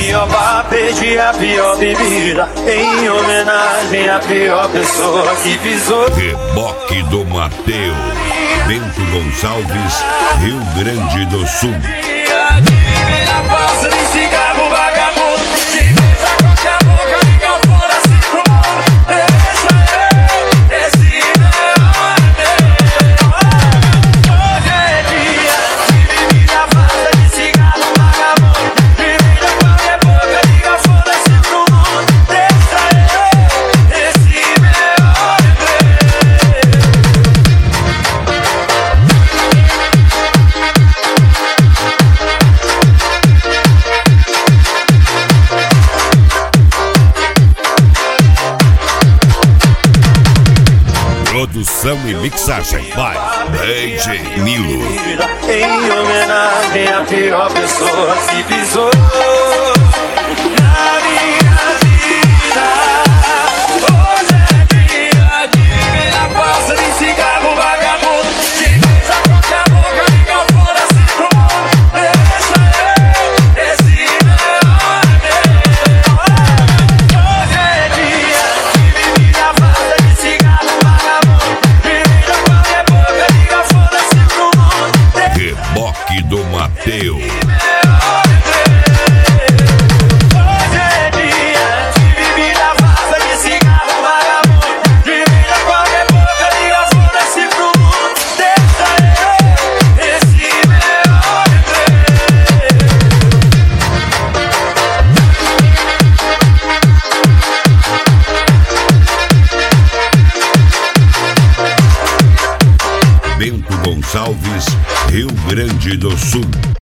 Jeová pede a pior bebida em homenagem à pior pessoa que pisou. Reboque do Mateus, Bento Gonçalves, Rio Grande do Sul. Produção e mixagem by DJ Nilo. Em homenagem à pior pessoa que pisou na minha vida. Hoje é dia de ver a falsa de cigarro vagabundo. De beijar qualquer boca, liga o foda-se pro mundo. Deixa eu, esse meu amor. Hoje é dia de beber a falsa de cigarro vagabundo. Reboque do Mateus. Hoje é dia de bebida falsa, de cigarro vagabundo. Divida qualquer boca, liga foda-se pro mundo. Deixa eu, esse meu Bento Gonçalves, Rio Grande do Sul.